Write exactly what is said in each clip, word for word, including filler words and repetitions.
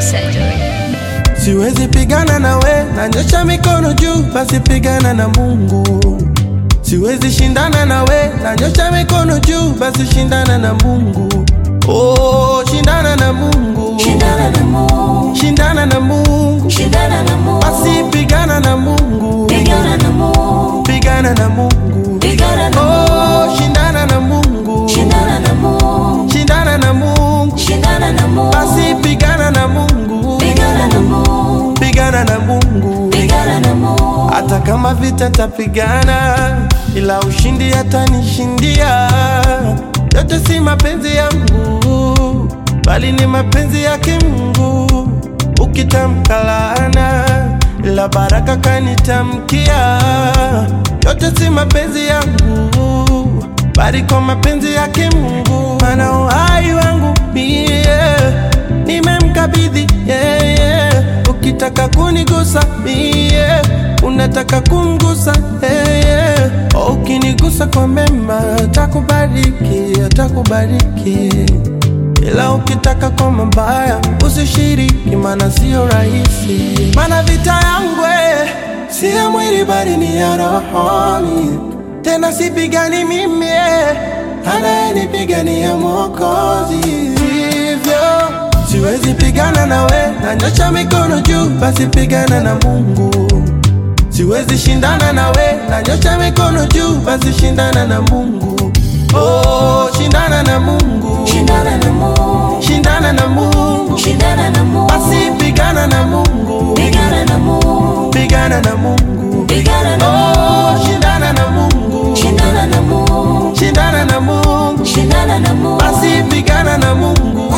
Surgery. Siwezi pigana na we, nanyosha mikono juu, basi pigana na Mungu. Siwezi shindana na we, nanyosha mikono juu, basi shindana na Mungu. Oh, shindana na Mungu. Shindana na Mungu. Shindana na Mungu. Shindana na Mungu. Basi pigana na Mungu. Pigana na Mungu. Pigana na Mungu. Pigana na Oh, shindana na Mungu. Shindana na Mungu. Shindana na Mungu. Shindana na Mungu. Basi pigana na Mungu. Pigana na Mungu. Pigana na Mungu. Pigana na Mungu. Hata kama vita tapigana, ila ushindi atanishindia. Yote si mapenzi yangu, bali ni mapenzi yake Mungu. Ukitamka laana, ila baraka kanitamkia. Yote si mapenzi yangu, bali kwa mapenzi yake Mungu. Maana uhai wangu mie nimemkabidhi yeye. Ukitaka kunigusa mie, unataka kumgusa yeye. Ukinigusa kwa mema, atakubariki, atakubariki. Ila ukitaka kwa mabaya, usishiriki, maana sio rahisi. Maana vita yangu si ya mwili bali ni ya rohoni. Tena sipigani mimi, anayenipigania Mwokozi. Hivyo siwezi pigana na we, nanyosha mikono juu, basi pigana na Mungu. Siwezi shindana na we, nanyosha mikono juu, basi shindana na Mungu. Oh, shindana na Mungu. Shindana na Mungu. Shindana na Mungu. Shindana na Mungu. Basi pigana na Mungu. Pigana na Mungu. Pigana na Mungu. Pigana na Oh, shindana na Mungu. Shindana na Mungu. Shindana na Mungu. Shindana na Mungu. Basi pigana na Mungu.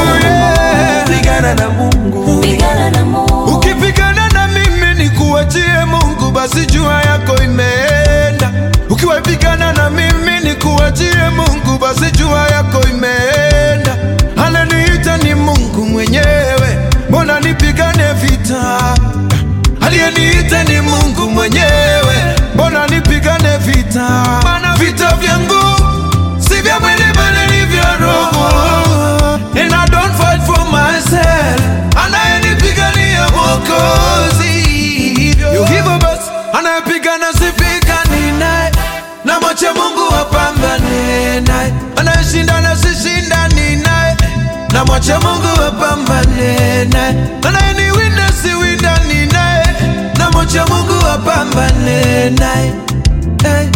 Pigana na Mungu. Pigana na Mungu. Ukipigana na mimi nikuachie Mungu, basi jua yako imeenda. Ukiwapigana na mimi nikuachie Mungu, basi jua yako imeenda. Ananiita ni Mungu mwenyewe, mbona nipigane vita? Aliyeniita ni Mungu mwenyewe, mbona nipigane vita? Maana vita vyangu si vya mwili bali ni vya roho. And I don't fight for myself, anayenipigania Mwokozi. Hivyo basi anayepigana sipigani naye, na mwache Mungu apambane naye. Anayeshindana sishindani naye, na mwache Mungu apambane naye. Anayeniwinda siwindani naye, na mwache Mungu apambane naye. Hey.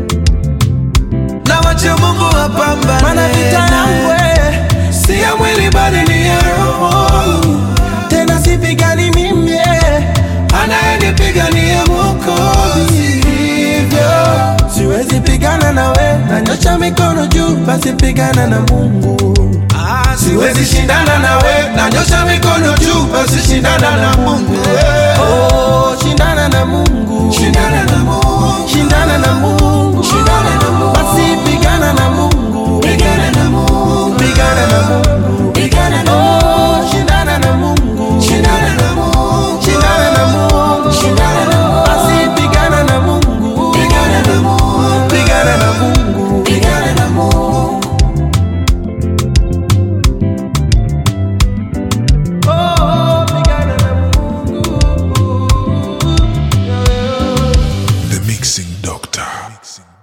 Na mwache Mungu apambane. Maana vita yangu si ya mwili bali ni ya roho. Tena sipigani mimi, anayenipigania Mwokozi. Hivyo siwezi pigana na we, nanyosha mikono juu, basi pigana na Mungu. Siwezi shindana na we, nanyosha mikono juu, basi shindana na Mungu. Oh, shindana na Mungu. Shindana na Mungu. Shindana na Mungu. Shindana na Mungu. Basi pigana na Mungu. Pigana na Mungu. Pigana na Mungu. Pigana na Oh, shindana na Mungu. Shindana na Mungu. Shindana na Mungu. Shindana na Mungu. Basi pigana na Mungu. Pigana na Mungu. Pigana na Mungu. Pigana na Mungu. Oh, pigana na Mungu. The Mixing Doctor.